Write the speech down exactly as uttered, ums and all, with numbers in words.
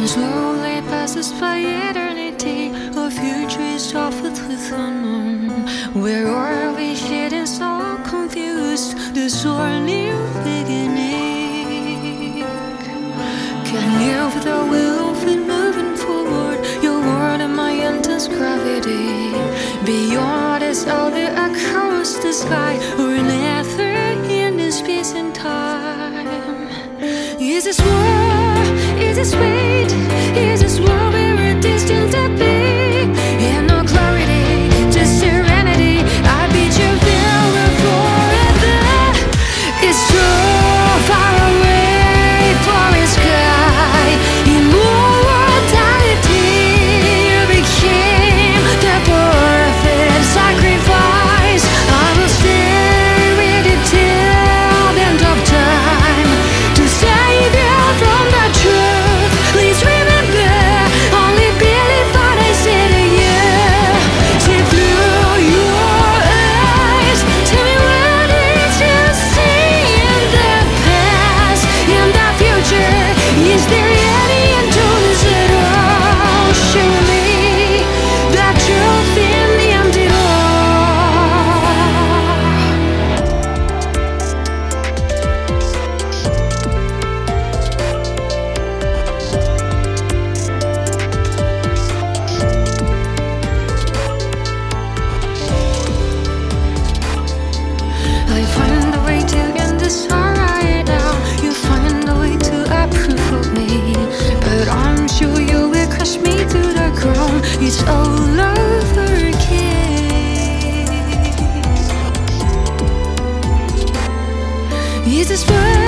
Slowly passes by eternity, a future is offered with unknown. Where are we hidden so confused? This our new beginning. Can live with the will of it moving forward. Your word and my intense gravity. Beyond us, out there across the sky, or never in this space and time. Is this war? Is this fate? Is this war we're destined to be? In no clarity, just serenity. I beat you there forever. It's so far away from the sky. Immortality, you became the perfect sacrifice. I will stay with you till the end of time to save you from the truth. Please remember, only believe what I say to you. See through your eyes. Tell me what is you see in the past, in the future. Is there any end to this at all? Show me the truth in the end it I find a way to end this alright now. You find a way to approve of me, but I'm sure you will crush me to the ground. It's all over again. Is this what